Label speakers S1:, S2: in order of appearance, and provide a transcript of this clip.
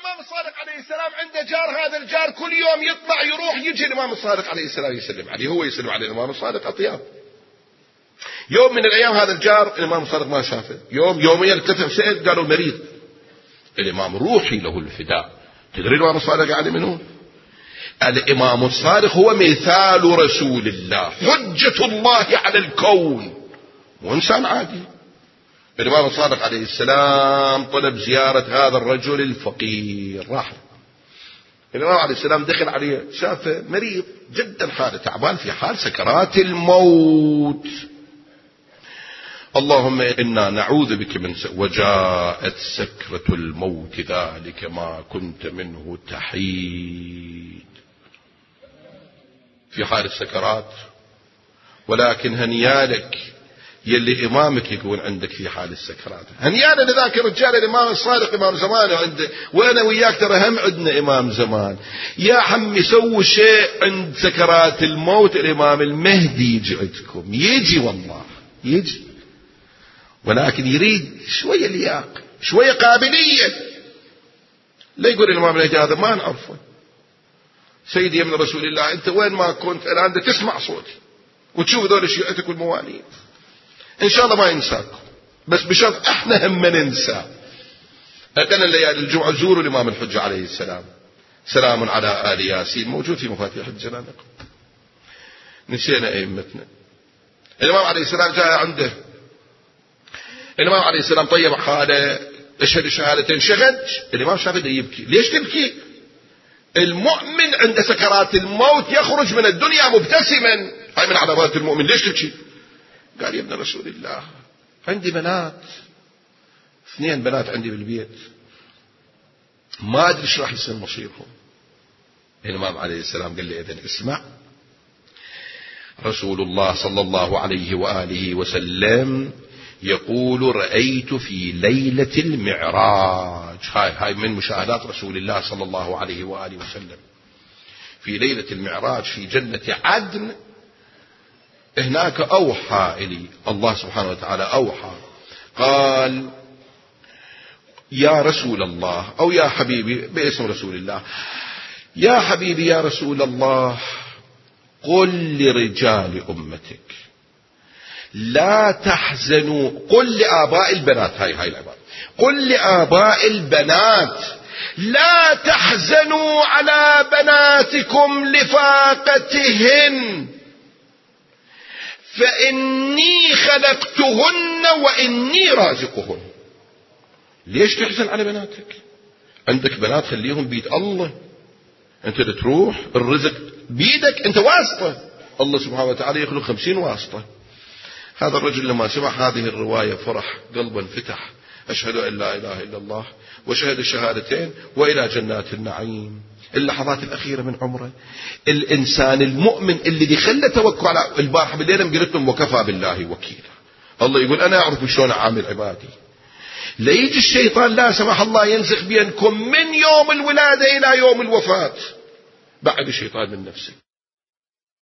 S1: الإمام الصادق عليه السلام عنده جار، هذا الجار كل يوم يطلع يروح يجي الإمام الصادق عليه السلام يسلم عليه، هو يسلم على الإمام الصادق أطياب. يوم من الأيام هذا الجار الإمام الصادق ما شافه، يومين ارتفع سأل قالوا مريض. الإمام روحي له الفداء. تدري الإمام الصادق قاعد منه؟ الإمام الصادق هو مثال رسول الله، حجة الله على الكون، مو إنسان عادي. الإمام الصادق عليه السلام طلب زيارة هذا الرجل الفقير، راح الإمام عليه السلام دخل عليه شافه مريض جدا، حاله تعبان في حال سكرات الموت. اللهم إنا نعوذ بك من وجاءت سكرة الموت ذلك ما كنت منه تحيد، في حال السكرات. ولكن هنيالك يلي إمامك يكون عندك في حال السكرات، هنيانا لذاك الرجال الإمام الصادق إمام زمان عنده، وأنا وياك ترى هم عندنا إمام زمان. يا عمي سووا شيء عند سكرات الموت، الإمام المهدي يجي عندكم، يجي والله يجي، ولكن يريد شوية لياقة، شوية قابلية. لا يقول الإمام المهدي هذا ما نعرفه، سيدي يا ابن رسول الله أنت وين ما كنت الآن تسمع صوتي وتشوف ذول شيعتك والموالين، إن شاء الله ما ينساكم، بس بشرط إحنا هم ننسى. أتنا الليالي الجمعة زوروا الإمام الحجة عليه السلام، سلام على آل ياسين، موجود في مفاتيح الجنانق. نسينا أئمتنا. الإمام عليه السلام جاء عنده، الإمام عليه السلام طيب حاله، اشهد شهادتين، شهد. الإمام شافه يبكي. ليش تبكي؟ المؤمن عند سكرات الموت يخرج من الدنيا مبتسما، هاي من علامات المؤمن. ليش تبكي؟ قال يا ابن رسول الله عندي بنات، 2 بنات عندي بالبيت، ما أدري ايش راح يصير مصيرهم. الإمام عليه السلام قال لي إذن اسمع، رسول الله صلى الله عليه وآله وسلم يقول رأيت في ليلة المعراج، هاي من مشاهدات رسول الله صلى الله عليه وآله وسلم، في ليلة المعراج في جنة عدن، هناك أوحى إلي الله سبحانه وتعالى، أوحى قال يا رسول الله أو يا حبيبي باسم رسول الله، يا حبيبي يا رسول الله قل لرجال أمتك لا تحزنوا، قل لآباء البنات، هاي العبارة، قل لآباء البنات لا تحزنوا على بناتكم لفاقتهن فإني خلقتهن وإني رازقهن. ليش تحزن على بناتك؟ عندك بنات خليهم بيد الله، انت تروح الرزق بيدك، انت واسطة، الله سبحانه وتعالى يخلق 50 واسطة. هذا الرجل لما سمع هذه الرواية فرح، قلبا فتح، أشهد أن لا إله إلا الله وشهد الشهادتين وإلى جنات النعيم. اللحظات الأخيرة من عمره، الإنسان المؤمن اللي خلى توكل على البارحة بالليل قلت لهم وكفى بالله وكيلا، الله يقول أنا أعرف شلون أعامل عبادي. لا يجي الشيطان لا سمح الله ينزغ بينكم من يوم الولادة إلى يوم الوفاة، بعد الشيطان من نفسه.